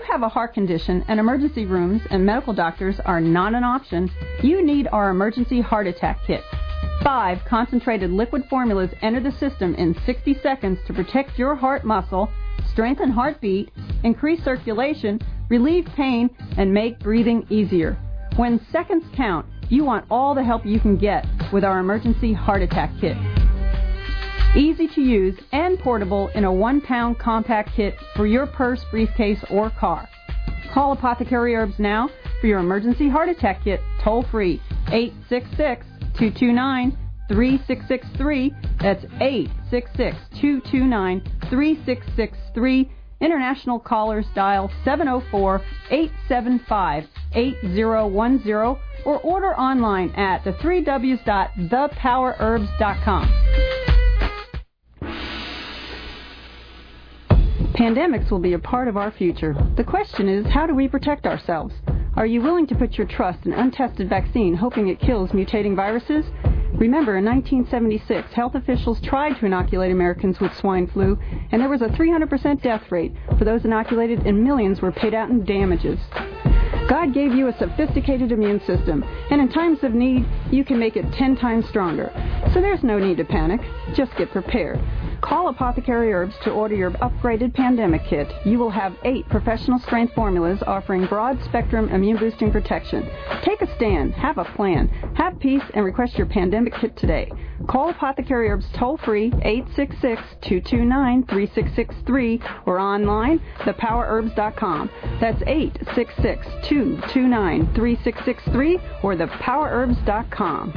you have a heart condition and emergency rooms and medical doctors are not an option, you need our emergency heart attack kit. 5 concentrated liquid formulas enter the system in 60 seconds to protect your heart muscle, strengthen heartbeat, increase circulation, relieve pain, and make breathing easier. When seconds count, you want all the help you can get with our emergency heart attack kit. Easy to use and portable in a 1-pound compact kit for your purse, briefcase, or car. Call Apothecary Herbs now for your emergency heart attack kit, toll free, 866-229-3663. That's 866-229-3663. International callers dial 704-875-8010 or order online at the3ws.thepowerherbs.com. Pandemics will be a part of our future. The question is, how do we protect ourselves? Are you willing to put your trust in untested vaccine, hoping it kills mutating viruses? Remember, in 1976, health officials tried to inoculate Americans with swine flu, and there was a 300% death rate for those inoculated, and millions were paid out in damages. God gave you a sophisticated immune system, and in times of need, you can make it 10 times stronger. So there's no need to panic. Just get prepared. Call Apothecary Herbs to order your upgraded pandemic kit. You will have 8 professional-strength formulas offering broad-spectrum immune-boosting protection. Take a stand, have a plan, have peace, and request your pandemic kit today. Call Apothecary Herbs toll-free, 866-229-3663, or online, thepowerherbs.com. That's 866-229-3663, or thepowerherbs.com.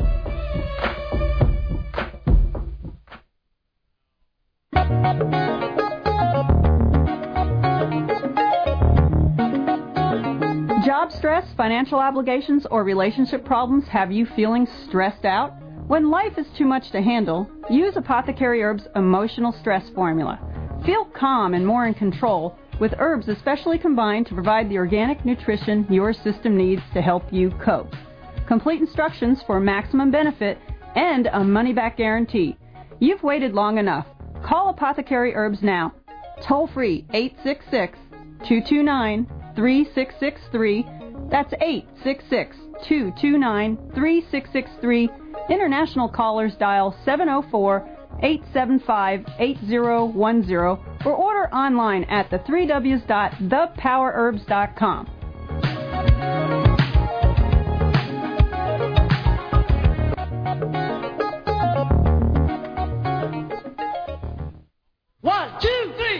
Job stress, financial obligations, or relationship problems have you feeling stressed out? When life is too much to handle, use Apothecary Herbs' Emotional Stress Formula. Feel calm and more in control with herbs especially combined to provide the organic nutrition your system needs to help you cope. Complete instructions for maximum benefit and a money-back guarantee. You've waited long enough. Call Apothecary Herbs now. Toll free, 866-229-3663. That's 866-229-3663. International callers dial 704-875-8010 or order online at the3ws.thepowerherbs.com. One, two, three.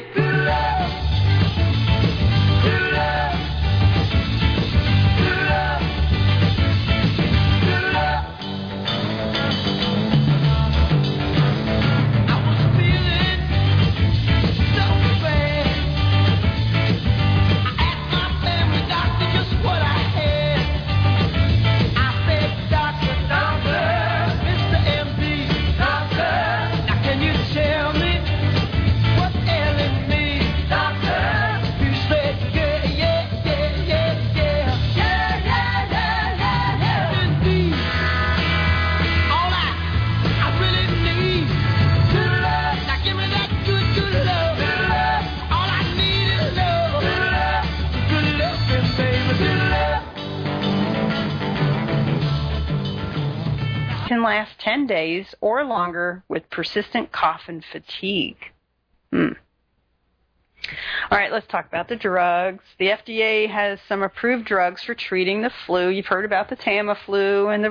Can last 10 days or longer with persistent cough and fatigue. All right, let's talk about the drugs. The FDA has some approved drugs for treating the flu. You've heard about the Tamiflu and the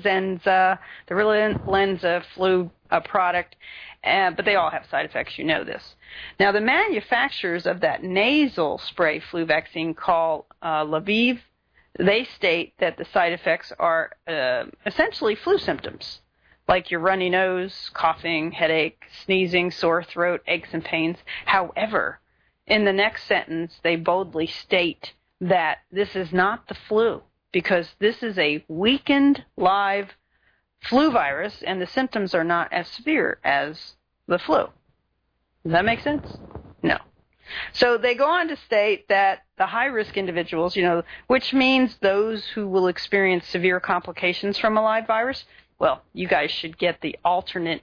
Relenza flu product, but they all have side effects. You know this. Now, the manufacturers of that nasal spray flu vaccine called Lviv, they state that the side effects are essentially flu symptoms, like your runny nose, coughing, headache, sneezing, sore throat, aches and pains. However, in the next sentence, they boldly state that this is not the flu because this is a weakened live flu virus and the symptoms are not as severe as the flu. Does that make sense? No. So they go on to state that the high-risk individuals, which means those who will experience severe complications from a live virus, well, you guys should get the alternate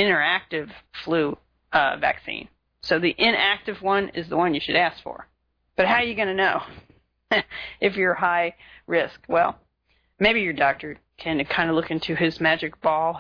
interactive flu vaccine. So the inactive one is the one you should ask for. But how are you going to know if you're high risk? Well, maybe your doctor can kind of look into his magic ball,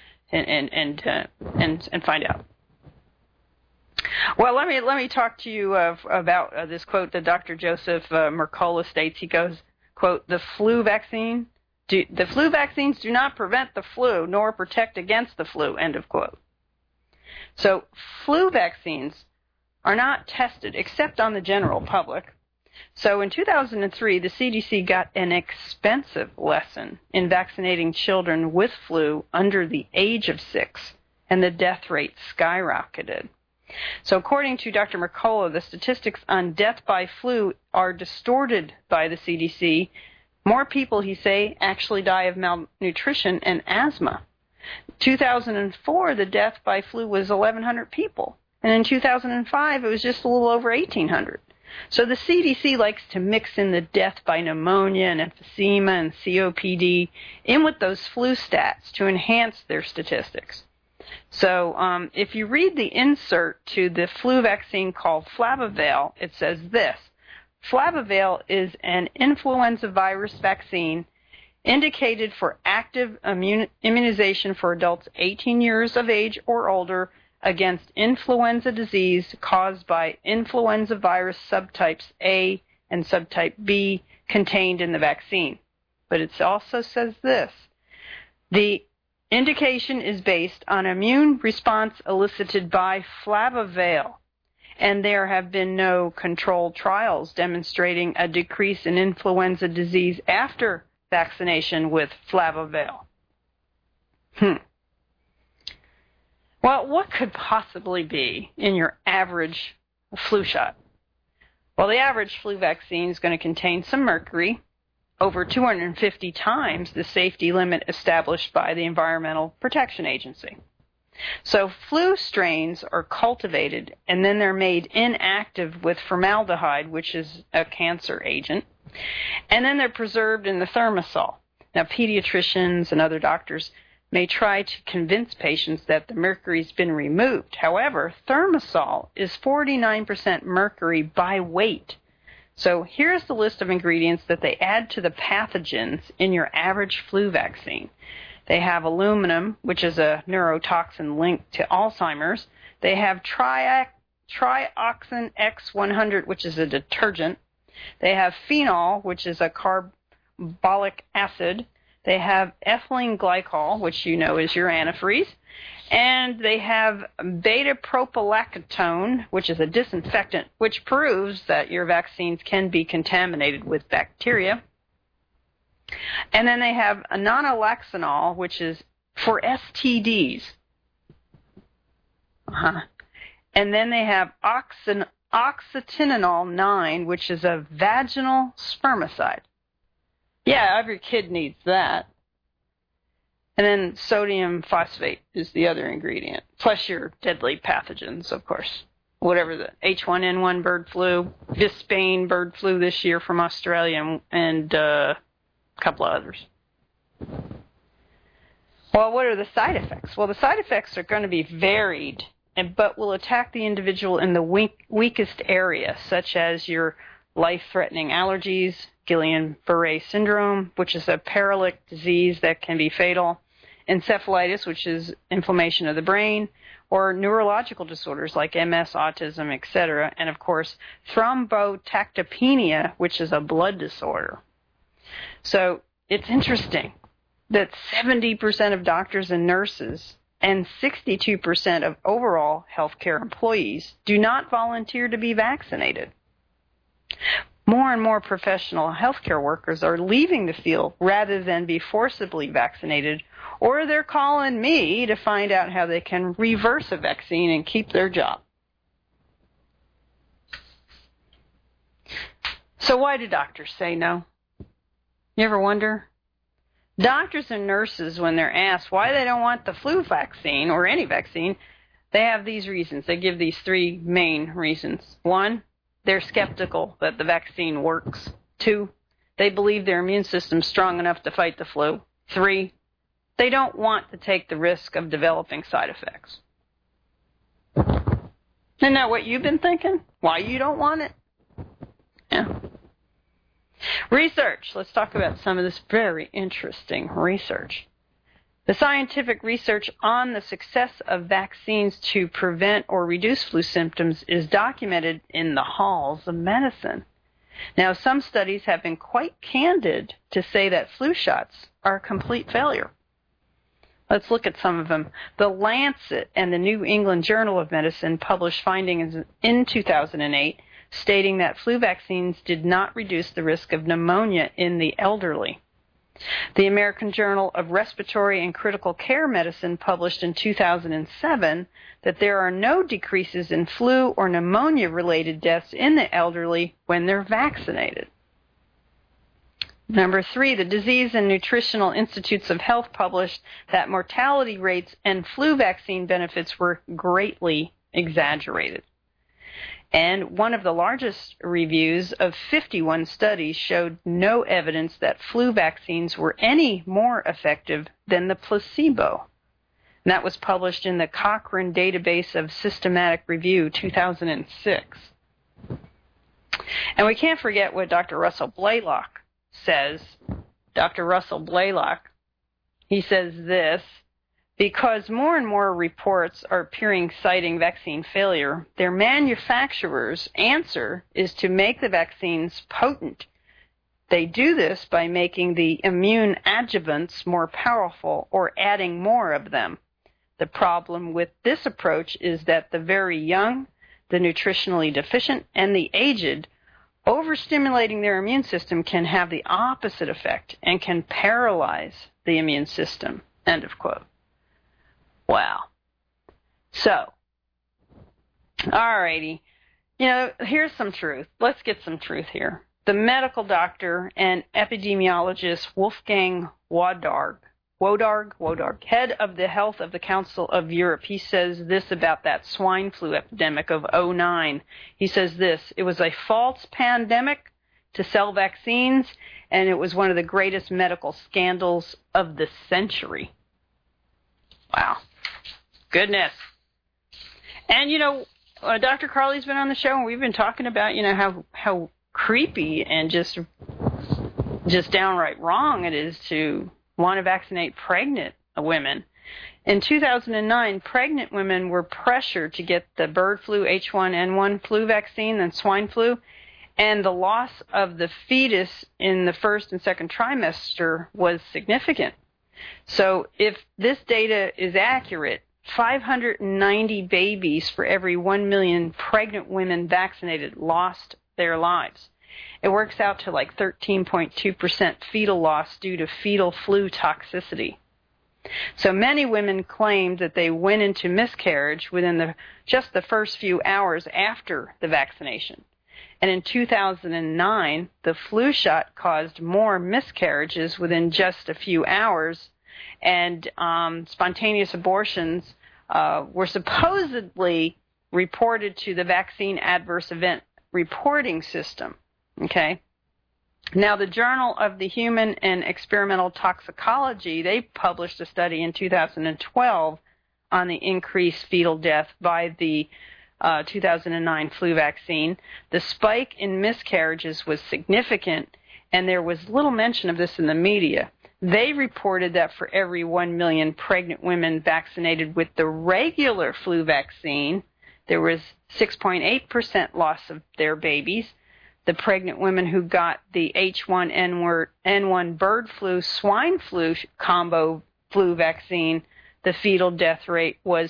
and find out. Well, let me talk to you about this quote that Dr. Joseph Mercola states. He goes, quote, the flu vaccines do not prevent the flu nor protect against the flu, end of quote. So flu vaccines are not tested except on the general public. So in 2003, the CDC got an expensive lesson in vaccinating children with flu under the age of 6, and the death rate skyrocketed. So according to Dr. Mercola, the statistics on death by flu are distorted by the CDC. More people, he say, actually die of malnutrition and asthma. 2004, the death by flu was 1,100 people. And in 2005, it was just a little over 1,800. So the CDC likes to mix in the death by pneumonia and emphysema and COPD in with those flu stats to enhance their statistics. So if you read the insert to the flu vaccine called Flavival, it says this. Flavival is an influenza virus vaccine indicated for active immunization for adults 18 years of age or older against influenza disease caused by influenza virus subtypes A and subtype B contained in the vaccine. But it also says this. The indication is based on immune response elicited by Flavival, and there have been no controlled trials demonstrating a decrease in influenza disease after vaccination with Flavival. Well, what could possibly be in your average flu shot? Well, the average flu vaccine is going to contain some mercury, over 250 times the safety limit established by the Environmental Protection Agency. So flu strains are cultivated and then they're made inactive with formaldehyde, which is a cancer agent, and then they're preserved in the Thermosol. Now, pediatricians and other doctors may try to convince patients that the mercury's been removed. However, Thermosol is 49% mercury by weight. So here's the list of ingredients that they add to the pathogens in your average flu vaccine. They have aluminum, which is a neurotoxin linked to Alzheimer's. They have trioxin X100, which is a detergent. They have phenol, which is a carbolic acid. They have ethylene glycol, which you know is your antifreeze. And they have beta-propylactone, which is a disinfectant, which proves that your vaccines can be contaminated with bacteria. And then they have nonylxanol, which is for STDs. And then they have oxyteninol 9, which is a vaginal spermicide. Yeah, every kid needs that. And then sodium phosphate is the other ingredient, plus your deadly pathogens, of course. Whatever the H1N1 bird flu, Bispane bird flu this year from Australia, and a couple of others. Well, what are the side effects? Well, the side effects are going to be varied, but will attack the individual in the weakest area, such as your life-threatening allergies, Guillain-Barré syndrome, which is a paralytic disease that can be fatal, encephalitis, which is inflammation of the brain, or neurological disorders like MS, autism, etc., and, of course, thrombocytopenia, which is a blood disorder. So it's interesting that 70% of doctors and nurses and 62% of overall healthcare employees do not volunteer to be vaccinated. More and more professional healthcare workers are leaving the field rather than be forcibly vaccinated, or they're calling me to find out how they can reverse a vaccine and keep their job. So why do doctors say no? You ever wonder? Doctors and nurses, when they're asked why they don't want the flu vaccine or any vaccine, they have these reasons. They give these three main reasons. 1, they're skeptical that the vaccine works. 2, they believe their immune system's strong enough to fight the flu. 3, they don't want to take the risk of developing side effects. Isn't that what you've been thinking? Why you don't want it? Research. Let's talk about some of this very interesting research. The scientific research on the success of vaccines to prevent or reduce flu symptoms is documented in the halls of medicine. Now, some studies have been quite candid to say that flu shots are a complete failure. Let's look at some of them. The Lancet and the New England Journal of Medicine published findings in 2008 stating that flu vaccines did not reduce the risk of pneumonia in the elderly. The American Journal of Respiratory and Critical Care Medicine published in 2007 that there are no decreases in flu or pneumonia-related deaths in the elderly when they're vaccinated. Number 3, the Disease and Nutritional Institutes of Health published that mortality rates and flu vaccine benefits were greatly exaggerated. And one of the largest reviews of 51 studies showed no evidence that flu vaccines were any more effective than the placebo. And that was published in the Cochrane Database of Systematic Review, 2006. And we can't forget what Dr. Russell Blaylock says. Dr. Russell Blaylock, he says this: because more and more reports are appearing citing vaccine failure, their manufacturers' answer is to make the vaccines potent. They do this by making the immune adjuvants more powerful or adding more of them. The problem with this approach is that the very young, the nutritionally deficient, and the aged, overstimulating their immune system can have the opposite effect and can paralyze the immune system. End of quote. Wow. So, alrighty. Here's some truth. Let's get some truth here. The medical doctor and epidemiologist Wolfgang Wodarg, head of the Health of the Council of Europe, he says this about that swine flu epidemic of 2009. He says this: it was a false pandemic to sell vaccines, and it was one of the greatest medical scandals of the century. Wow. Goodness. And, Dr. Carley's been on the show, and we've been talking about, how creepy and just downright wrong it is to want to vaccinate pregnant women. In 2009, pregnant women were pressured to get the bird flu H1N1 flu vaccine and swine flu, and the loss of the fetus in the first and second trimester was significant. So if this data is accurate, 590 babies for every 1 million pregnant women vaccinated lost their lives. It works out to like 13.2% fetal loss due to fetal flu toxicity. So many women claimed that they went into miscarriage within just the first few hours after the vaccination. And in 2009, the flu shot caused more miscarriages within just a few hours, and spontaneous abortions were supposedly reported to the Vaccine Adverse Event Reporting System. Okay? Now, the Journal of the Human and Experimental Toxicology, they published a study in 2012 on the increased fetal death by the 2009 flu vaccine. The spike in miscarriages was significant, and there was little mention of this in the media. They reported that for every 1 million pregnant women vaccinated with the regular flu vaccine, there was 6.8% loss of their babies. The pregnant women who got the H1N1 bird flu swine flu combo flu vaccine, the fetal death rate was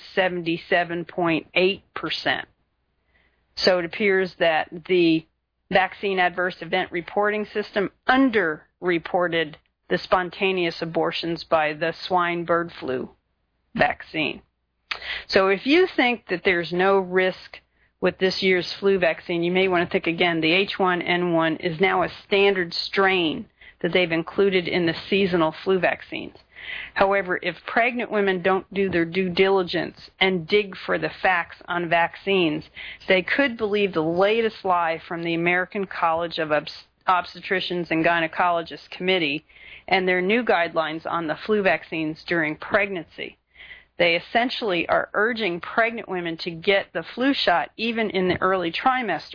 77.8%. So it appears that the Vaccine Adverse Event Reporting System underreported the spontaneous abortions by the swine bird flu vaccine. So if you think that there's no risk with this year's flu vaccine, you may want to think again. The H1N1 is now a standard strain that they've included in the seasonal flu vaccines. However, if pregnant women don't do their due diligence and dig for the facts on vaccines, they could believe the latest lie from the American College of Obstetricians and Gynecologists Committee and their new guidelines on the flu vaccines during pregnancy. They essentially are urging pregnant women to get the flu shot even in the early trimesters.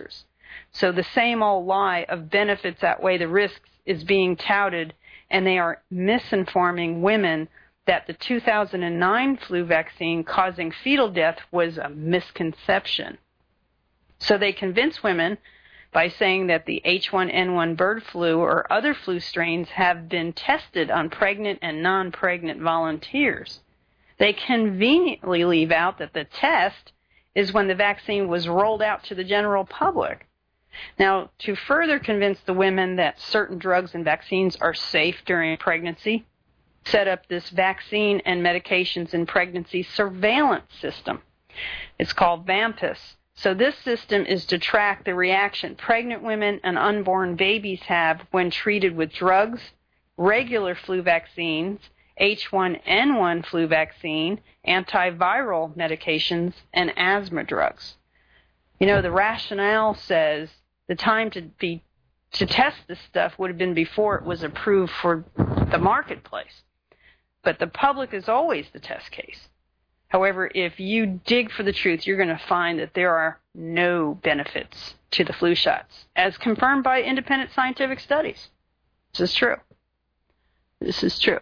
So the same old lie of benefits outweigh the risks is being touted, and they are misinforming women that the 2009 flu vaccine causing fetal death was a misconception. So they convince women by saying that the H1N1 bird flu or other flu strains have been tested on pregnant and non-pregnant volunteers. They conveniently leave out that the test is when the vaccine was rolled out to the general public. Now, to further convince the women that certain drugs and vaccines are safe during pregnancy, set up this vaccine and medications in pregnancy surveillance system. It's called VAMPUS. So this system is to track the reaction pregnant women and unborn babies have when treated with drugs, regular flu vaccines, H1N1 flu vaccine, antiviral medications, and asthma drugs. You know, the rationale says the time to test this stuff would have been before it was approved for the marketplace. But the public is always the test case. However, if you dig for the truth, you're going to find that there are no benefits to the flu shots, as confirmed by independent scientific studies. This is true. This is true.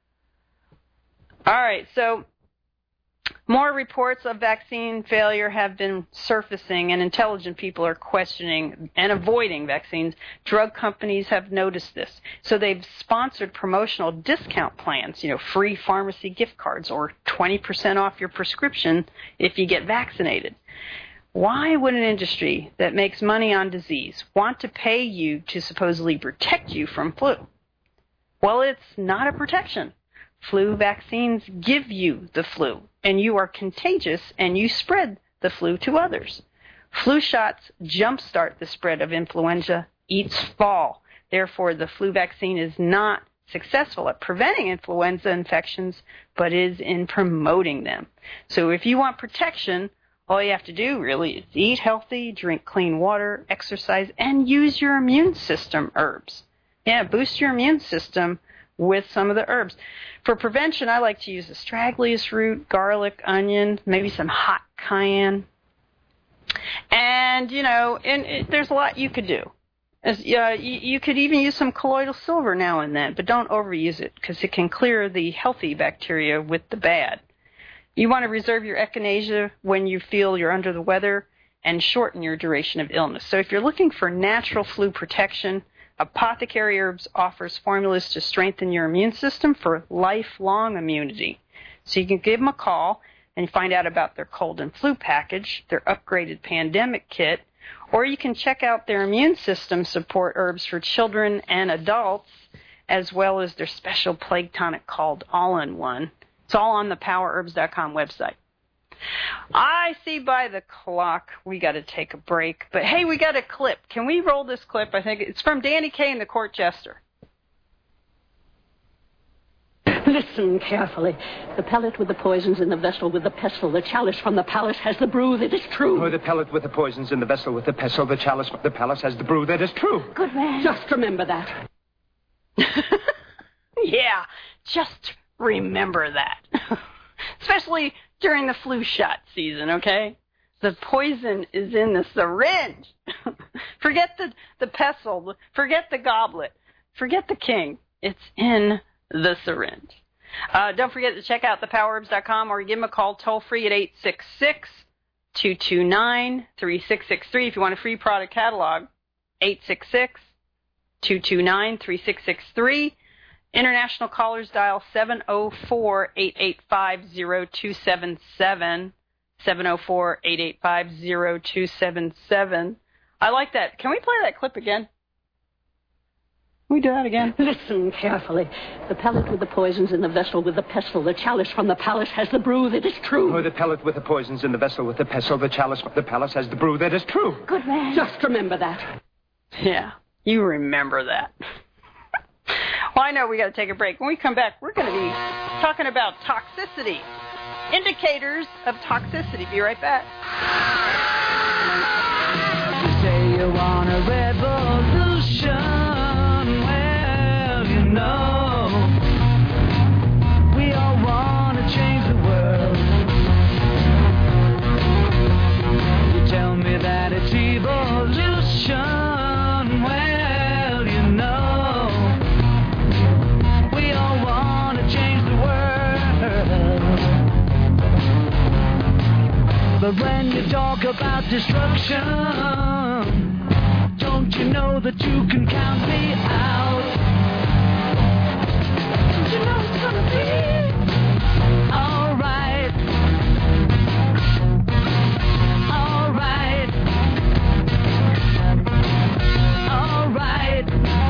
All right, so more reports of vaccine failure have been surfacing, and intelligent people are questioning and avoiding vaccines. Drug companies have noticed this. So they've sponsored promotional discount plans, free pharmacy gift cards or 20% off your prescription if you get vaccinated. Why would an industry that makes money on disease want to pay you to supposedly protect you from flu? Well, it's not a protection. Flu vaccines give you the flu, and you are contagious, and you spread the flu to others. Flu shots jumpstart the spread of influenza each fall. Therefore, the flu vaccine is not successful at preventing influenza infections, but is in promoting them. So if you want protection, all you have to do really is eat healthy, drink clean water, exercise, and use your immune system herbs. Yeah, boost your immune system with some of the herbs. For prevention, I like to use astragalus root, garlic, onion, maybe some hot cayenne. And, there's a lot you could do. You could even use some colloidal silver now and then, but don't overuse it because it can clear the healthy bacteria with the bad. You want to reserve your echinacea when you feel you're under the weather and shorten your duration of illness. So if you're looking for natural flu protection, Apothecary Herbs offers formulas to strengthen your immune system for lifelong immunity. So you can give them a call and find out about their cold and flu package, their upgraded pandemic kit, or you can check out their immune system support herbs for children and adults, as well as their special plague tonic called All-in-One. It's all on the PowerHerbs.com website. I see by the clock we got to take a break. But, hey, we got a clip. Can we roll this clip? I think it's from Danny Kaye and the Court Jester. Listen carefully. The pellet with the poisons in the vessel with the pestle, the chalice from the palace has the brew that is true. Oh, the pellet with the poisons in the vessel with the pestle, the chalice from the palace has the brew that is true. Good man. Just remember that. Yeah, just remember that. Especially during the flu shot season, okay? The poison is in the syringe. Forget the pestle. Forget the goblet. Forget the king. It's in the syringe. Don't forget to check out thepowerherbs.com or give them a call toll-free at 866-229-3663 if you want a free product catalog. 866-229-3663. International callers dial 704-885-0277. 704-885-0277. I like that. Can we play that clip again? Can we do that again? Listen carefully. The pellet with the poisons in the vessel with the pestle, the chalice from the palace has the brew that is true. Oh, the pellet with the poisons in the vessel with the pestle, the chalice from the palace has the brew that is true. Good man. Just remember that. Yeah, you remember that. Well, I know we got to take a break. When we come back, we're going to be talking about toxicity. Indicators of toxicity. Be right back. You say you want a revolution. Well, you know, we all want to change the world. You tell me that it's evolution. world. But when you talk about destruction, don't you know that you can count me out? Don't you know it's gonna be alright? Alright. Alright.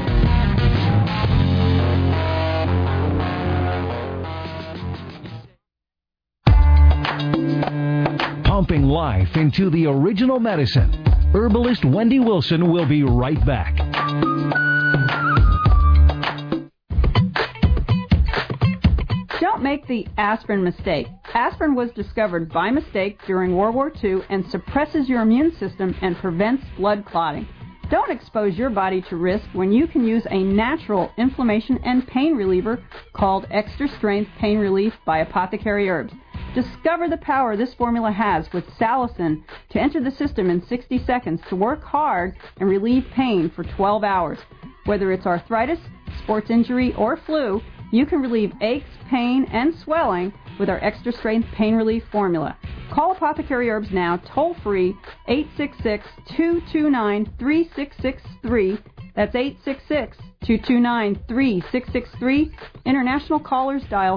Pumping life into the original medicine. Herbalist Wendy Wilson will be right back. Don't make the aspirin mistake. Aspirin was discovered by mistake during World War II and suppresses your immune system and prevents blood clotting. Don't expose your body to risk when you can use a natural inflammation and pain reliever called Extra Strength Pain Relief by Apothecary Herbs. Discover the power this formula has with salicin to enter the system in 60 seconds to work hard and relieve pain for 12 hours. Whether it's arthritis, sports injury, or flu, you can relieve aches, pain, and swelling with our Extra Strength Pain Relief formula. Call Apothecary Herbs now, toll-free, 866-229-3663. That's 866-229-3663. International callers dial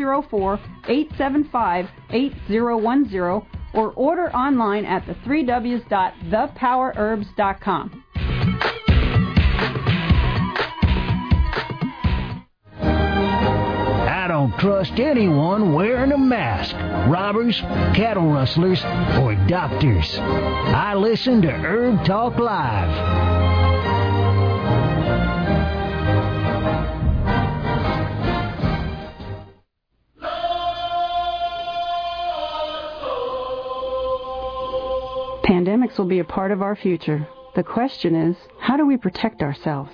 704-875-8010 or order online at the 3Ws.thepowerherbs.com. I don't trust anyone wearing a mask. Robbers, cattle rustlers, or doctors. I listen to Herb Talk Live. Pandemics will be a part of our future. The question is, how do we protect ourselves?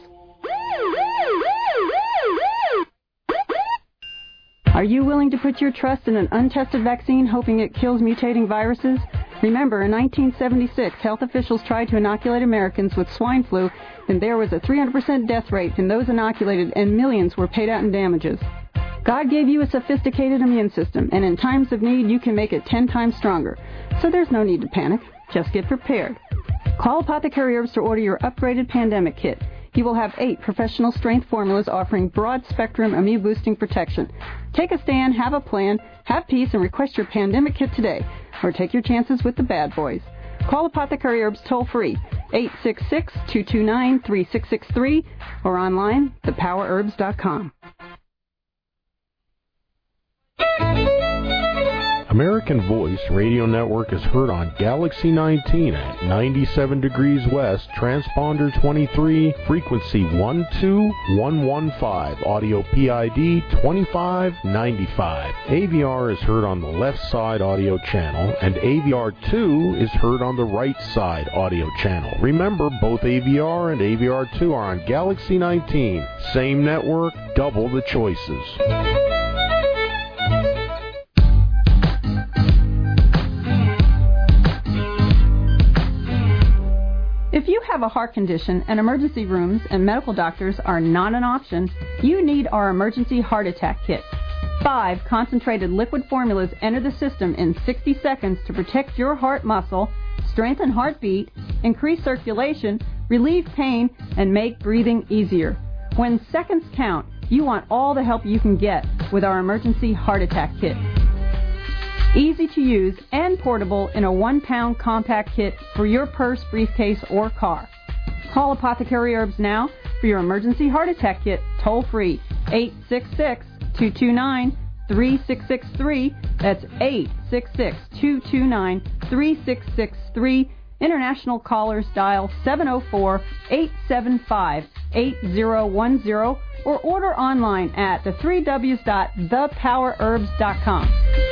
Are you willing to put your trust in an untested vaccine hoping it kills mutating viruses? Remember, in 1976, health officials tried to inoculate Americans with swine flu, and there was a 300% death rate in those inoculated, and millions were paid out in damages. God gave you a sophisticated immune system, and in times of need, you can make it 10 times stronger. So there's no need to panic. Just get prepared. Call Apothecary Herbs to order your upgraded pandemic kit. You will have 8 professional strength formulas offering broad-spectrum immune-boosting protection. Take a stand, have a plan, have peace, and request your pandemic kit today. Or take your chances with the bad boys. Call Apothecary Herbs toll-free, 866-229-3663, or online, thepowerherbs.com. American Voice Radio Network is heard on Galaxy 19 at 97 degrees west, transponder 23, frequency 12115, audio PID 2595. AVR is heard on the left side audio channel, and AVR 2 is heard on the right side audio channel. Remember, both AVR and AVR 2 are on Galaxy 19. Same network, double the choices. If you have a heart condition and emergency rooms and medical doctors are not an option, you need our emergency heart attack kit. 5 concentrated liquid formulas enter the system in 60 seconds to protect your heart muscle, strengthen heartbeat, increase circulation, relieve pain, and make breathing easier. When seconds count, you want all the help you can get with our emergency heart attack kit. Easy to use and portable in a 1-pound compact kit for your purse, briefcase, or car. Call Apothecary Herbs now for your emergency heart attack kit, toll-free, 866-229-3663. That's 866-229-3663. International callers dial 704-875-8010 or order online at the 3Ws.thepowerherbs.com.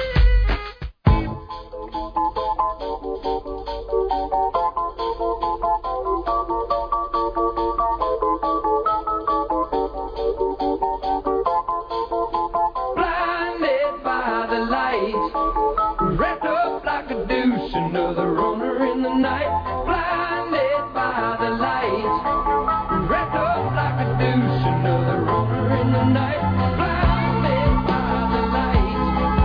Wrapped up like a deuce, another runner in the night. Blinded by the light. Wrapped up like a deuce, another runner in the night. Blinded by the light.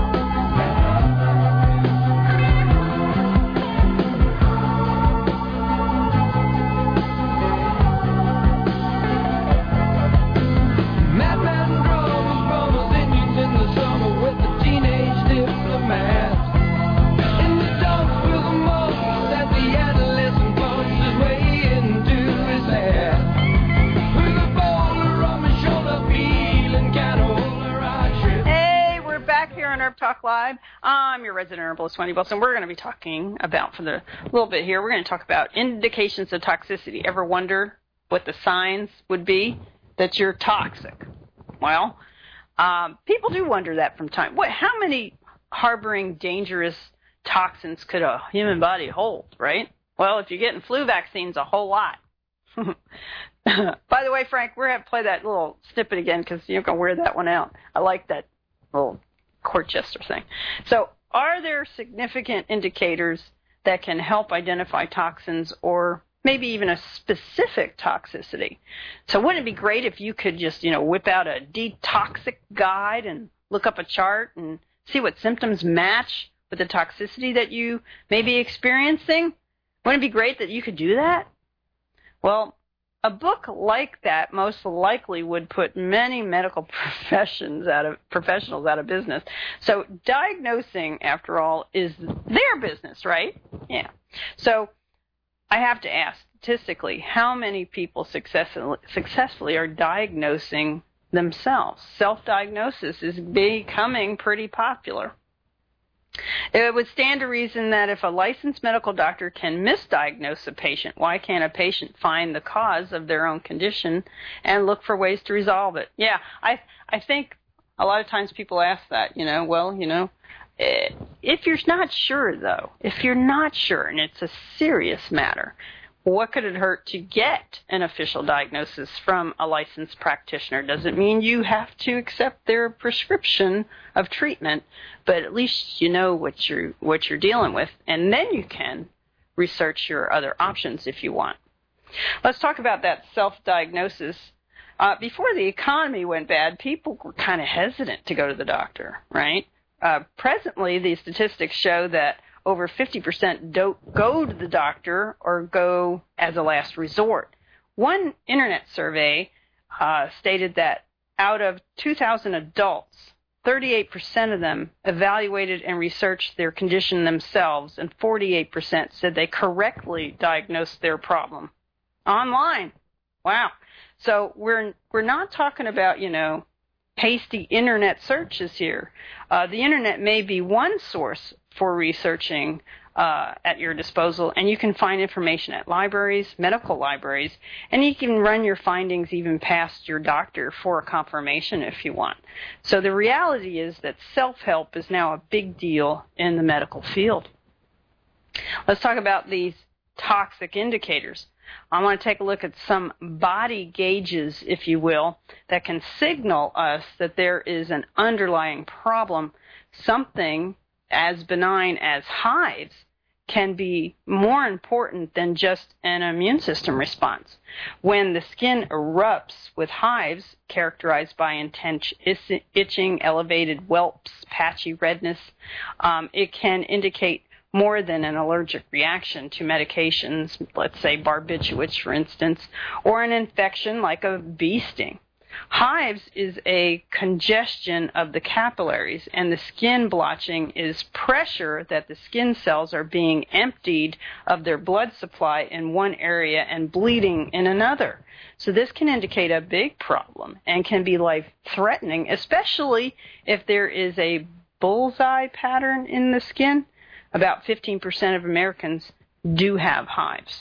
Live. I'm your resident herbalist, Wendy Wilson. We're going to be talking about, for the little bit here, we're going to talk about indications of toxicity. Ever wonder what the signs would be that you're toxic? Well, people do wonder that from time. How many harboring dangerous toxins could a human body hold, right? Well, if you're getting flu vaccines, a whole lot. By the way, Frank, we're going to play that little snippet again because you're going to wear that one out. I like that little court jester thing. So are there significant indicators that can help identify toxins or maybe even a specific toxicity? So wouldn't it be great if you could just, whip out a detoxic guide and look up a chart and see what symptoms match with the toxicity that you may be experiencing? Wouldn't it be great that you could do that? Well, a book like that most likely would put many medical professionals out of business. So diagnosing, after all, is their business, right? Yeah. So I have to ask, statistically, how many people successfully are diagnosing themselves? Self-diagnosis is becoming pretty popular. It would stand to reason that if a licensed medical doctor can misdiagnose a patient, why can't a patient find the cause of their own condition and look for ways to resolve it? Yeah, I think a lot of times people ask that, if you're not sure, though, and it's a serious matter, what could it hurt to get an official diagnosis from a licensed practitioner? Doesn't mean you have to accept their prescription of treatment, but at least you know what you're dealing with, and then you can research your other options if you want. Let's talk about that self-diagnosis. Before the economy went bad, people were kind of hesitant to go to the doctor, right? Presently, the statistics show that over 50% don't go to the doctor or go as a last resort. One internet survey stated that out of 2,000 adults, 38% of them evaluated and researched their condition themselves, and 48% said they correctly diagnosed their problem online. Wow. So we're not talking about, hasty internet searches here. The internet may be one source for researching at your disposal, and you can find information at libraries, medical libraries, and you can run your findings even past your doctor for a confirmation if you want. So the reality is that self-help is now a big deal in the medical field. Let's talk about these toxic indicators. I want to take a look at some body gauges, if you will, that can signal us that there is an underlying problem. Something as benign as hives can be more important than just an immune system response. When the skin erupts with hives characterized by intense itching, elevated whelps, patchy redness, it can indicate more than an allergic reaction to medications, let's say barbiturates, for instance, or an infection like a bee sting. Hives is a congestion of the capillaries, and the skin blotching is pressure that the skin cells are being emptied of their blood supply in one area and bleeding in another. So this can indicate a big problem and can be life-threatening, especially if there is a bullseye pattern in the skin. About 15% of Americans do have hives.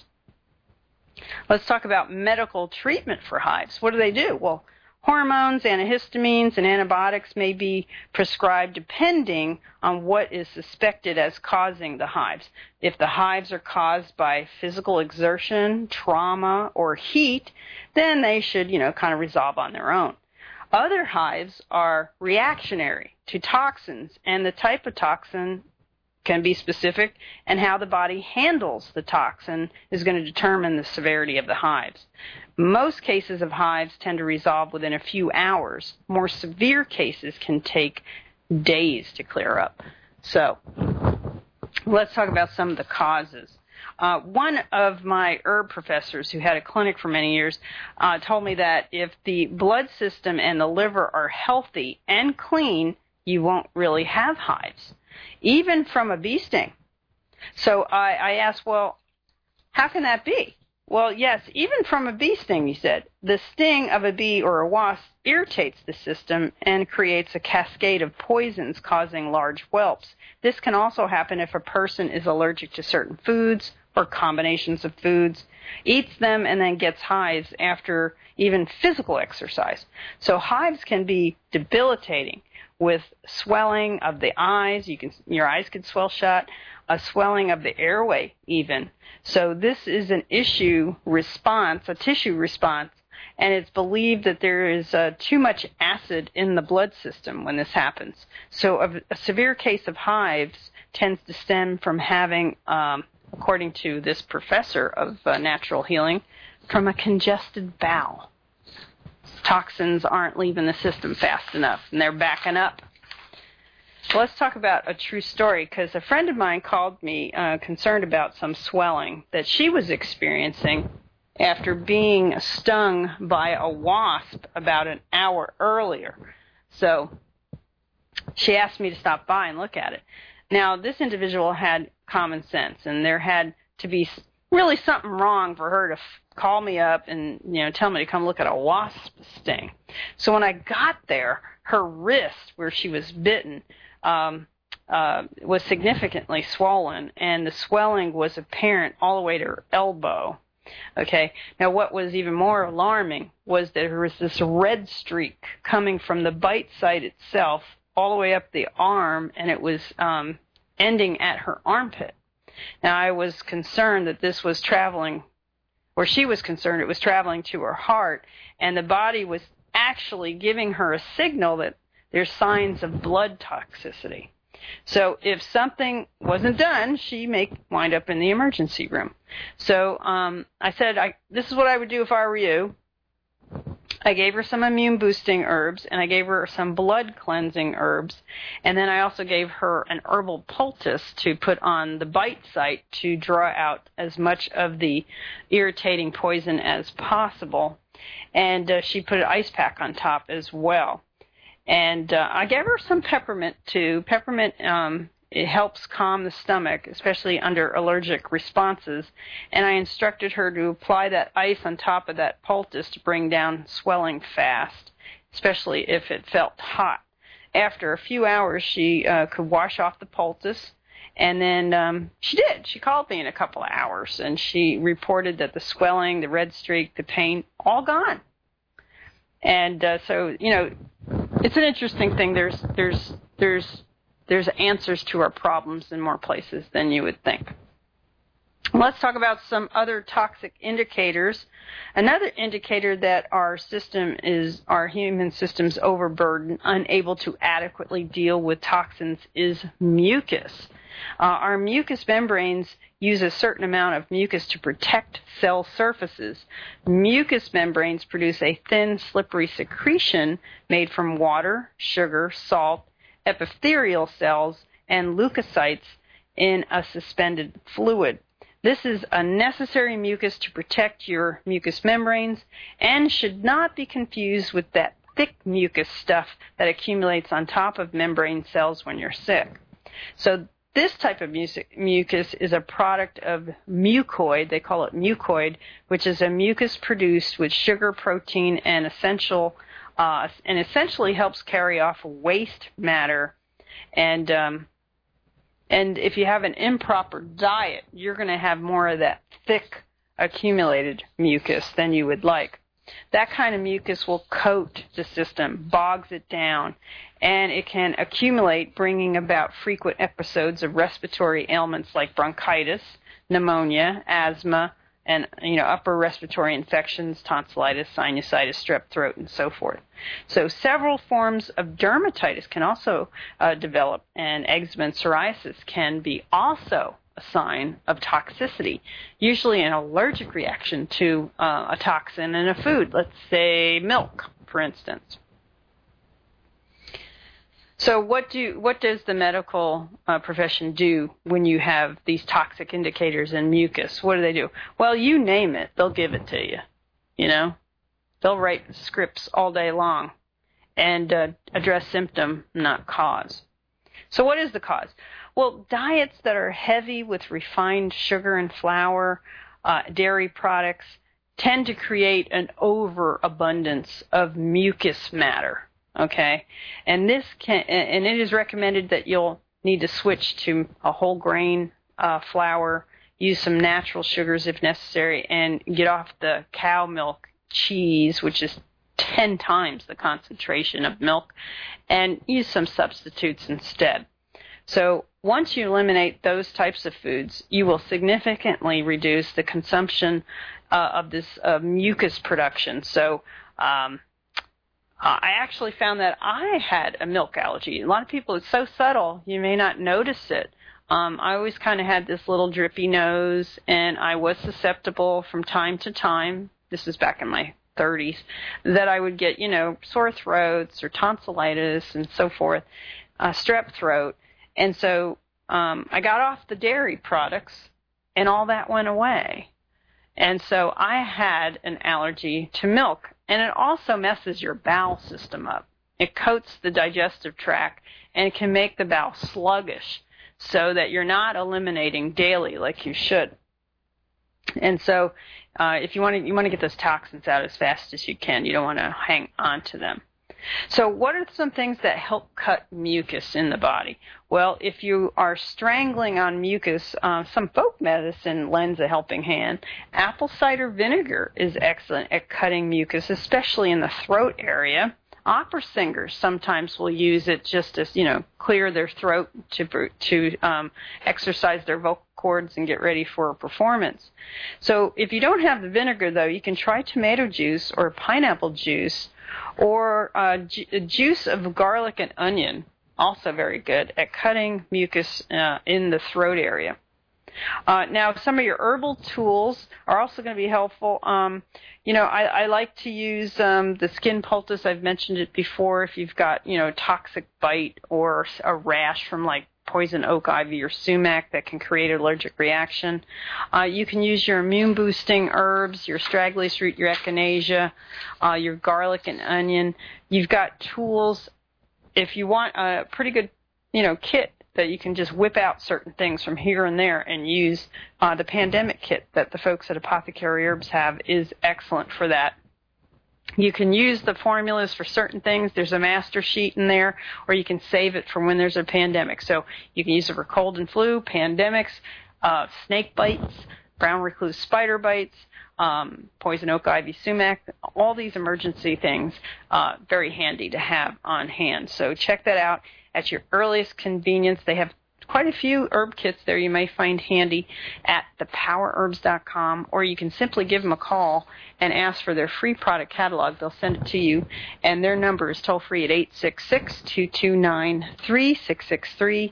Let's talk about medical treatment for hives. What do they do? Well, hormones, antihistamines, and antibiotics may be prescribed depending on what is suspected as causing the hives. If the hives are caused by physical exertion, trauma, or heat, then they should, kind of resolve on their own. Other hives are reactionary to toxins, and the type of toxin can be specific, and how the body handles the toxin is going to determine the severity of the hives. Most cases of hives tend to resolve within a few hours. More severe cases can take days to clear up. So let's talk about some of the causes. One of my herb professors who had a clinic for many years told me that if the blood system and the liver are healthy and clean, you won't really have hives, even from a bee sting. So I asked, well, how can that be? Well, yes, even from a bee sting, you said. The sting of a bee or a wasp irritates the system and creates a cascade of poisons causing large whelps. This can also happen if a person is allergic to certain foods or combinations of foods, eats them, and then gets hives after even physical exercise. So hives can be debilitating with swelling of the eyes. Your eyes could swell shut, a swelling of the airway even. So this is an issue response, a tissue response, and it's believed that there is too much acid in the blood system when this happens. So a severe case of hives tends to stem from having, according to this professor of natural healing, from a congested bowel. Toxins aren't leaving the system fast enough, and they're backing up. Well, let's talk about a true story, because a friend of mine called me concerned about some swelling that she was experiencing after being stung by a wasp about an hour earlier. So she asked me to stop by and look at it. Now, this individual had common sense, and there had to be really something wrong for her to call me up and tell me to come look at a wasp sting. So when I got there, her wrist, where she was bitten, was significantly swollen, and the swelling was apparent all the way to her elbow. Okay. Now, what was even more alarming was that there was this red streak coming from the bite site itself all the way up the arm, and it was ending at her armpit. Now, I was concerned that this was traveling, or she was concerned it was traveling to her heart, and the body was actually giving her a signal that there's signs of blood toxicity. So if something wasn't done, she may wind up in the emergency room. So I said, this is what I would do if I were you. I gave her some immune-boosting herbs, and I gave her some blood-cleansing herbs, and then I also gave her an herbal poultice to put on the bite site to draw out as much of the irritating poison as possible, and she put an ice pack on top as well. And I gave her some peppermint, too. Peppermint, it helps calm the stomach, especially under allergic responses. And I instructed her to apply that ice on top of that poultice to bring down swelling fast, especially if it felt hot. After a few hours, she could wash off the poultice. And then she did. She called me in a couple of hours, and she reported that the swelling, the red streak, the pain, all gone. And so, it's an interesting thing. There's answers to our problems in more places than you would think. Let's talk about some other toxic indicators. Another indicator that our human system's overburdened, unable to adequately deal with toxins, is mucus. Our mucous membranes use a certain amount of mucus to protect cell surfaces. Mucous membranes produce a thin, slippery secretion made from water, sugar, salt, epithelial cells, and leukocytes in a suspended fluid. This is a necessary mucus to protect your mucous membranes and should not be confused with that thick mucus stuff that accumulates on top of membrane cells when you're sick. So this type of mucus is a product of mucoid. They call it mucoid, which is a mucus produced with sugar, protein, and essentially helps carry off waste matter. And if you have an improper diet, you're going to have more of that thick accumulated mucus than you would like. That kind of mucus will coat the system, bogs it down, and it can accumulate, bringing about frequent episodes of respiratory ailments like bronchitis, pneumonia, asthma, and upper respiratory infections, tonsillitis, sinusitis, strep throat, and so forth. So several forms of dermatitis can also develop, and eczema and psoriasis can be also a sign of toxicity, usually an allergic reaction to a toxin in a food, let's say milk, for instance. So what does the medical profession do when you have these toxic indicators in mucus? What do they do? Well, you name it, they'll give it to you. They'll write scripts all day long and address symptom, not cause. So what is the cause? Well, diets that are heavy with refined sugar and flour, dairy products tend to create an overabundance of mucus matter. Okay, and it is recommended that you'll need to switch to a whole grain flour, use some natural sugars if necessary, and get off the cow milk cheese, which is 10 times the concentration of milk, and use some substitutes instead. So once you eliminate those types of foods, you will significantly reduce the consumption of this mucus production. So I actually found that I had a milk allergy. A lot of people, it's so subtle, you may not notice it. I always kind of had this little drippy nose, and I was susceptible from time to time, this is back in my 30s, that I would get, sore throats or tonsillitis and so forth, strep throat. And so I got off the dairy products, and all that went away. And so I had an allergy to milk. And it also messes your bowel system up. It coats the digestive tract, and it can make the bowel sluggish so that you're not eliminating daily like you should. And so if you want to get those toxins out as fast as you can. You don't want to hang on to them. So what are some things that help cut mucus in the body? Well, if you are strangling on mucus, some folk medicine lends a helping hand. Apple cider vinegar is excellent at cutting mucus, especially in the throat area. Opera singers sometimes will use it just to, clear their throat to exercise their vocal cords and get ready for a performance. So if you don't have the vinegar, though, you can try tomato juice or pineapple juice, or juice of garlic and onion, also very good at cutting mucus in the throat area. Now, some of your herbal tools are also going to be helpful. I like to use the skin poultice. I've mentioned it before. If you've got, toxic bite or a rash from like poison oak ivy or sumac that can create an allergic reaction. You can use your immune-boosting herbs, your astragalus root, your echinacea, your garlic and onion. You've got tools. If you want a pretty good, kit that you can just whip out certain things from here and there and use, the pandemic kit that the folks at Apothecary Herbs have is excellent for that. You can use the formulas for certain things. There's a master sheet in there, or you can save it for when there's a pandemic. So you can use it for cold and flu, pandemics, snake bites, brown recluse spider bites, poison oak ivy sumac, all these emergency things, very handy to have on hand. So check that out at your earliest convenience. They have quite a few herb kits there you may find handy at thepowerherbs.com, or you can simply give them a call and ask for their free product catalog. They'll send it to you, and their number is toll-free at 866-229-3663,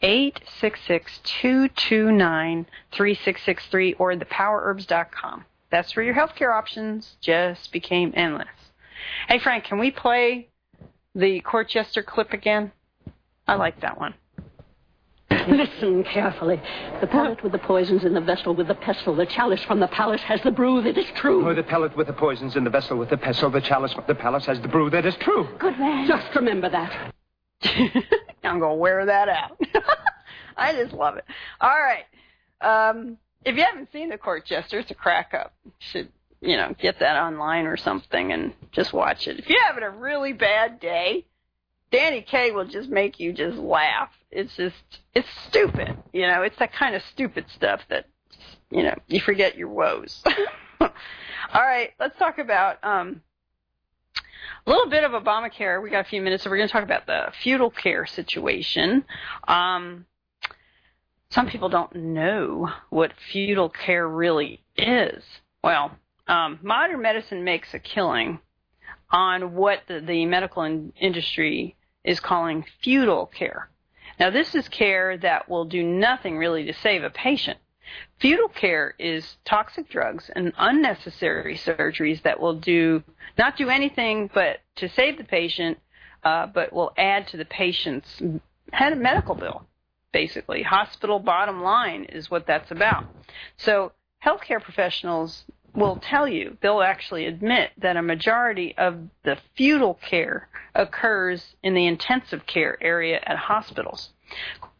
866-229-3663, or thepowerherbs.com. That's where your healthcare options just became endless. Hey, Frank, can we play the court jester clip again? I like that one. Listen carefully. The pellet with the poisons in the vessel with the pestle. The chalice from the palace has the brew that is true. Oh, the pellet with the poisons in the vessel with the pestle. The chalice from the palace has the brew that is true. Good man. Just remember that. I'm going to wear that out. I just love it. All right. If you haven't seen the court jester, it's a crack up. You should, get that online or something and just watch it. If you're having a really bad day, Danny Kaye will just make you just laugh. It's stupid. It's that kind of stupid stuff that, you forget your woes. All right, let's talk about a little bit of Obamacare. We got a few minutes, so we're going to talk about the feudal care situation. Some people don't know what feudal care really is. Well, modern medicine makes a killing on what the medical industry is calling feudal care. Now, this is care that will do nothing really to save a patient. Feudal care is toxic drugs and unnecessary surgeries that will not do anything but to save the patient, but will add to the patient's medical bill, basically. Hospital bottom line is what that's about. So healthcare professionals will tell you, they'll actually admit that a majority of the feudal care occurs in the intensive care area at hospitals.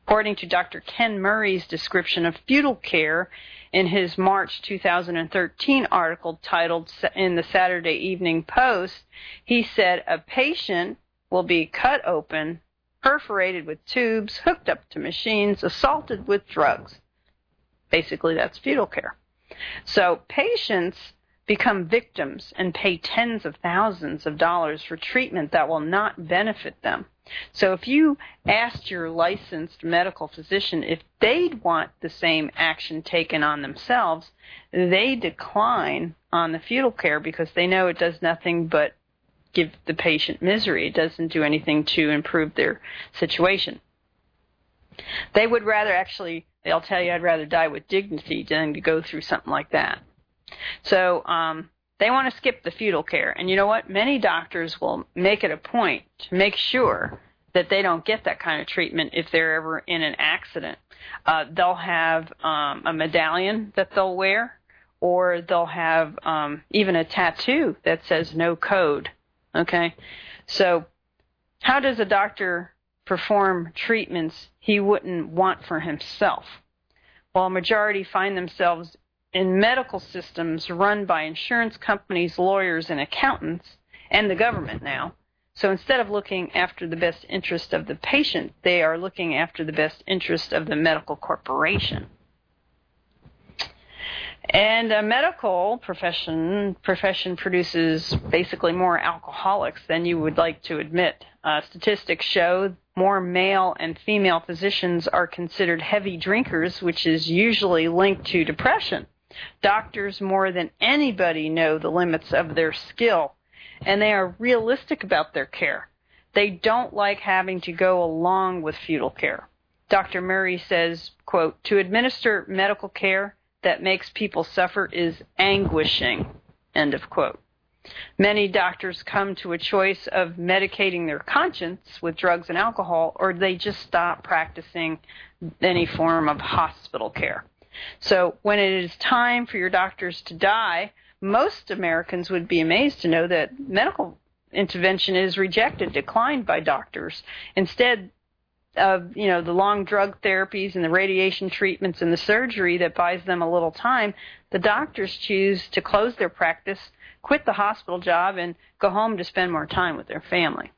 According to Dr. Ken Murray's description of fetal care in his March 2013 article titled in the Saturday Evening Post, he said a patient will be cut open, perforated with tubes, hooked up to machines, assaulted with drugs. Basically, that's fetal care. So patients become victims and pay tens of thousands of dollars for treatment that will not benefit them. So if you asked your licensed medical physician if they'd want the same action taken on themselves, they decline on the fetal care because they know it does nothing but give the patient misery. It doesn't do anything to improve their situation. They would rather they'll tell you, I'd rather die with dignity than to go through something like that. So they want to skip the fetal care. And you know what? Many doctors will make it a point to make sure that they don't get that kind of treatment if they're ever in an accident. They'll have a medallion that they'll wear, or they'll have even a tattoo that says no code. Okay? So how does a doctor perform treatments he wouldn't want for himself? Well, a majority find themselves in medical systems run by insurance companies, lawyers, and accountants, and the government now. So instead of looking after the best interest of the patient, they are looking after the best interest of the medical corporation. And a medical profession produces basically more alcoholics than you would like to admit. Statistics show more male and female physicians are considered heavy drinkers, which is usually linked to depression. Doctors, more than anybody, know the limits of their skill, and they are realistic about their care. They don't like having to go along with fetal care. Dr. Murray says, quote, "To administer medical care that makes people suffer is anguishing," end of quote. Many doctors come to a choice of medicating their conscience with drugs and alcohol, or they just stop practicing any form of hospital care. So when it is time for your doctors to die, most Americans would be amazed to know that medical intervention is rejected, declined by doctors. Instead of, the long drug therapies and the radiation treatments and the surgery that buys them a little time, the doctors choose to close their practice, quit the hospital job, and go home to spend more time with their family.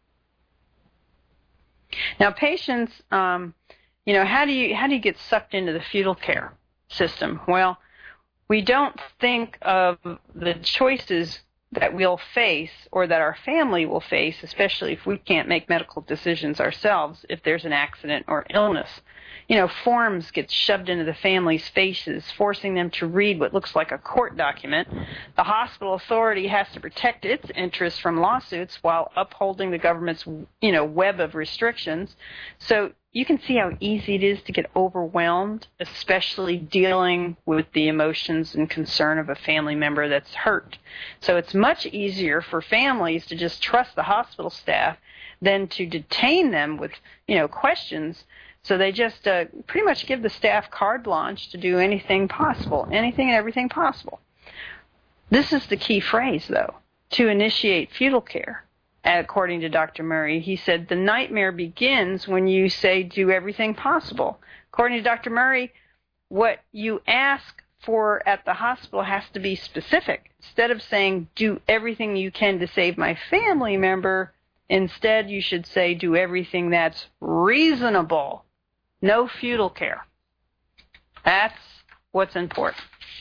Now, patients, how do you get sucked into the fetal care system? Well, we don't think of the choices that we'll face or that our family will face, especially if we can't make medical decisions ourselves if there's an accident or illness. Forms get shoved into the family's faces, forcing them to read what looks like a court document. The hospital authority has to protect its interests from lawsuits while upholding the government's, web of restrictions. So you can see how easy it is to get overwhelmed, especially dealing with the emotions and concern of a family member that's hurt. So it's much easier for families to just trust the hospital staff than to detain them with, questions. So they just pretty much give the staff carte blanche to do anything possible, anything and everything possible. This is the key phrase, though, to initiate fetal care. According to Dr. Murray, he said, the nightmare begins when you say do everything possible. According to Dr. Murray, what you ask for at the hospital has to be specific. Instead of saying do everything you can to save my family member, instead you should say do everything that's reasonable. No fetal care. That's what's important.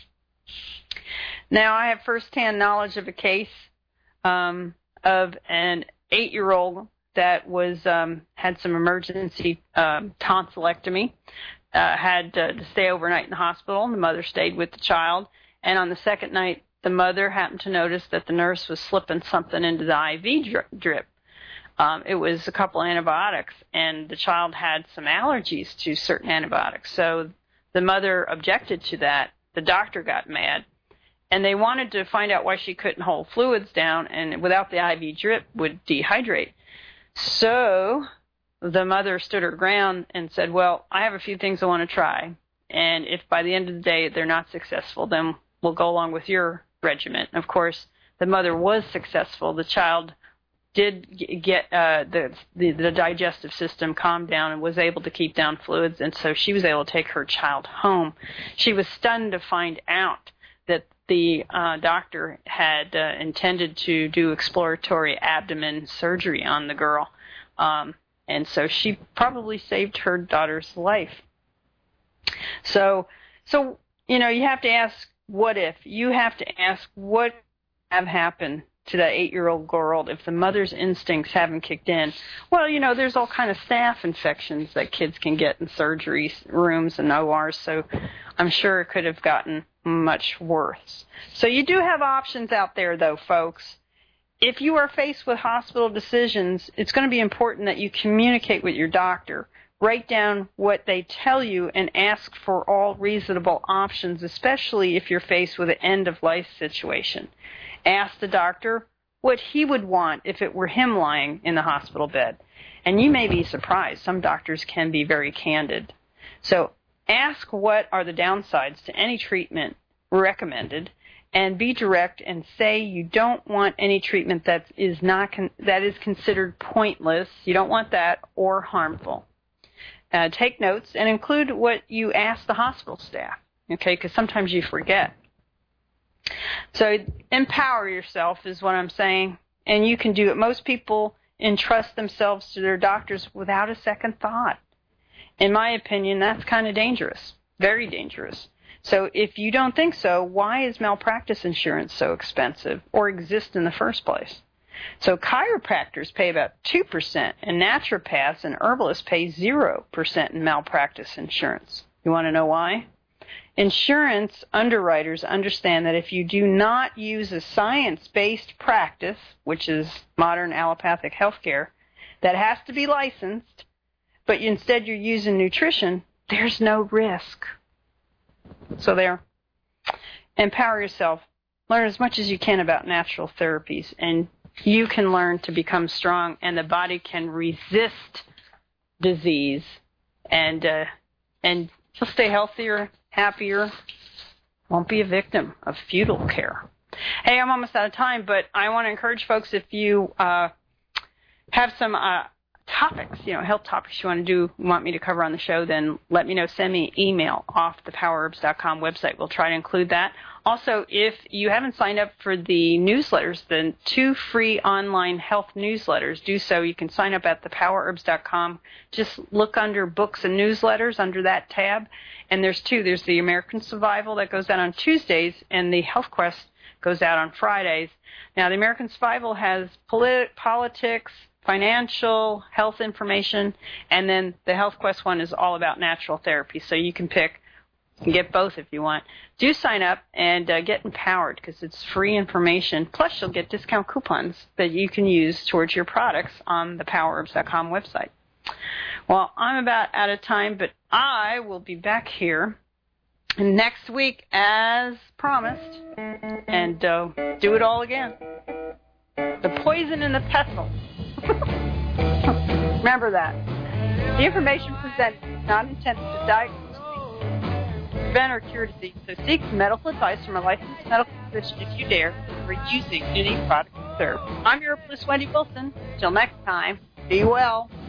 Now, I have firsthand knowledge of a case of an 8-year-old that was had some emergency tonsillectomy, had to stay overnight in the hospital, and the mother stayed with the child. And on the second night, the mother happened to notice that the nurse was slipping something into the IV drip. It was a couple antibiotics, and the child had some allergies to certain antibiotics. So the mother objected to that. The doctor got mad, and they wanted to find out why she couldn't hold fluids down, and without the IV drip would dehydrate. So the mother stood her ground and said, well, I have a few things I want to try, and if by the end of the day they're not successful, then we'll go along with your regimen. Of course, the mother was successful. The child did get the digestive system calmed down and was able to keep down fluids, and so she was able to take her child home. She was stunned to find out that the doctor had intended to do exploratory abdomen surgery on the girl, and so she probably saved her daughter's life. So you know, you have to ask, what if? You have to ask, what have happened to that 8-year-old girl if the mother's instincts haven't kicked in? Well, you know, there's all kind of staph infections that kids can get in surgery rooms and ORs, so I'm sure it could have gotten much worse. So you do have options out there, though, folks. If you are faced with hospital decisions, it's going to be important that you communicate with your doctor. Write down what they tell you and ask for all reasonable options, especially if you're faced with an end-of-life situation. Ask the doctor what he would want if it were him lying in the hospital bed. And you may be surprised. Some doctors can be very candid. So ask what are the downsides to any treatment recommended, and be direct and say you don't want any treatment that is considered pointless. You don't want that, or harmful. Take notes and include what you ask the hospital staff, okay, because sometimes you forget. So empower yourself is what I'm saying, and you can do it. Most people entrust themselves to their doctors without a second thought. In my opinion, that's kind of dangerous, very dangerous. So if you don't think so, why is malpractice insurance so expensive or exist in the first place? So chiropractors pay about 2%, and naturopaths and herbalists pay 0% in malpractice insurance. You want to know why? Insurance underwriters understand that if you do not use a science-based practice, which is modern allopathic healthcare, that has to be licensed, but instead you're using nutrition, there's no risk. So there. Empower yourself. Learn as much as you can about natural therapies, and you can learn to become strong, and the body can resist disease, and you'll stay healthier, happier, won't be a victim of futile care. Hey, I'm almost out of time, but I want to encourage folks, if you have some topics, health topics you want me to cover on the show, then let me know. Send me an email off the powerherbs.com website. We'll try to include that. Also, if you haven't signed up for the newsletters, the 2 free online health newsletters, do so. You can sign up at thepowerherbs.com. Just look under books and newsletters under that tab. And there's 2. There's the American Survival that goes out on Tuesdays, and the Health Quest goes out on Fridays. Now, the American Survival has politics, financial, health information, and then the Health Quest one is all about natural therapy. So you can pick. You can get both if you want. Do sign up and get empowered, because it's free information. Plus, you'll get discount coupons that you can use towards your products on the powerherbs.com website. Well, I'm about out of time, but I will be back here next week as promised, and do it all again. The poison in the pestle. Remember that. The information presented is not intended to diagnose, prevent, or cure disease, so seek medical advice from a licensed medical physician if you dare for using any product or service. I'm your herbalist, Wendy Wilson. Till next time, be well.